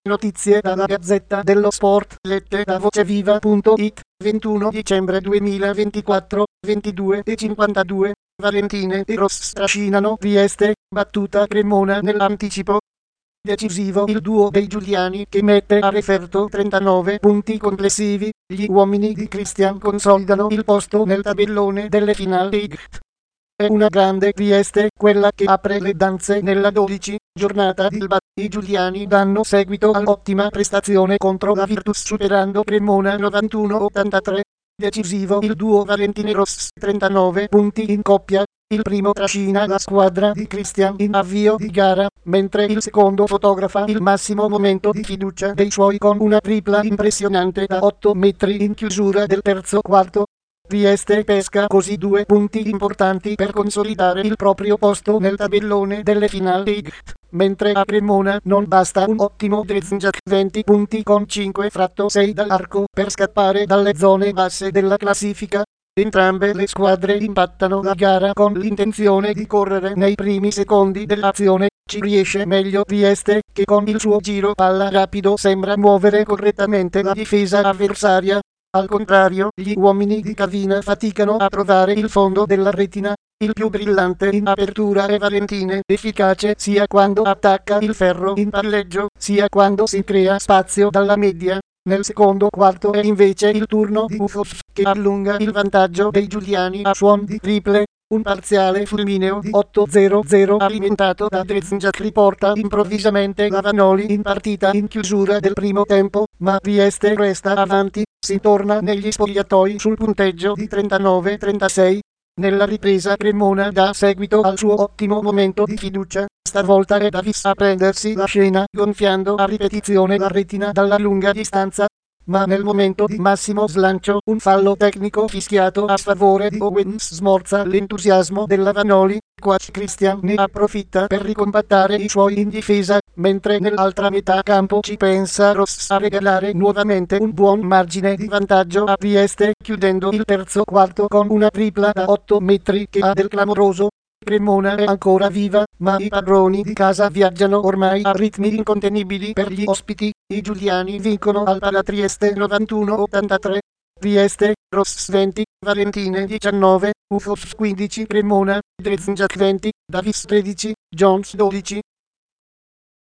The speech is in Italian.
Notizie dalla Gazzetta dello Sport, lette da voceviva.it, 21 dicembre 2024, 22:52, Valentine e Ross trascinano Trieste, battuta Cremona nell'anticipo. Decisivo il duo dei Giuliani che mette a referto 39 punti complessivi, gli uomini di Christian consolidano il posto nel tabellone delle finali. È una grande Trieste quella che apre le danze nella 12 giornata di Ilva. I Giuliani danno seguito all'ottima prestazione contro la Virtus superando Cremona 91-83. Decisivo il duo Valentine Ross 39 punti in coppia. Il primo trascina la squadra di Christian in avvio di gara, mentre il secondo fotografa il massimo momento di fiducia dei suoi con una tripla impressionante da 8 metri in chiusura del terzo quarto. Trieste pesca così 2 punti importanti per consolidare il proprio posto nel tabellone delle finali, mentre a Cremona non basta un ottimo Drenjak 20 punti con 5-6 dall'arco per scappare dalle zone basse della classifica. Entrambe le squadre impattano la gara con l'intenzione di correre nei primi secondi dell'azione. Ci riesce meglio Trieste, che con il suo giro palla rapido sembra muovere correttamente la difesa avversaria. Al contrario, gli uomini di Cavina faticano a trovare il fondo della retina. Il più brillante in apertura è Valentine, efficace sia quando attacca il ferro in palleggio, sia quando si crea spazio dalla media. Nel secondo quarto è invece il turno di Ufos, che allunga il vantaggio dei Giuliani a suon di triple. Un parziale fulmineo di 8-0-0 alimentato da Drenjak riporta improvvisamente la Vanoli in partita in chiusura del primo tempo, ma Trieste resta avanti, si torna negli spogliatoi sul punteggio di 39-36. Nella ripresa Cremona dà seguito al suo ottimo momento di fiducia, stavolta è Davis a prendersi la scena gonfiando a ripetizione la retina dalla lunga distanza. Ma nel momento di massimo slancio un fallo tecnico fischiato a sfavore di Owens smorza l'entusiasmo della Vanoli. Coach Christian ne approfitta per ricompattare i suoi in difesa, mentre nell'altra metà campo ci pensa Ross a regalare nuovamente un buon margine di vantaggio a Trieste, chiudendo il terzo quarto con una tripla da 8 metri che ha del clamoroso. Cremona è ancora viva, ma i padroni di casa viaggiano ormai a ritmi incontenibili per gli ospiti. I Giuliani vincono al Palatrieste 91-83. Trieste, Ross 20, Valentine 19, Ufos 15, Cremona, Drenjak 20, Davis 13, Jones 12,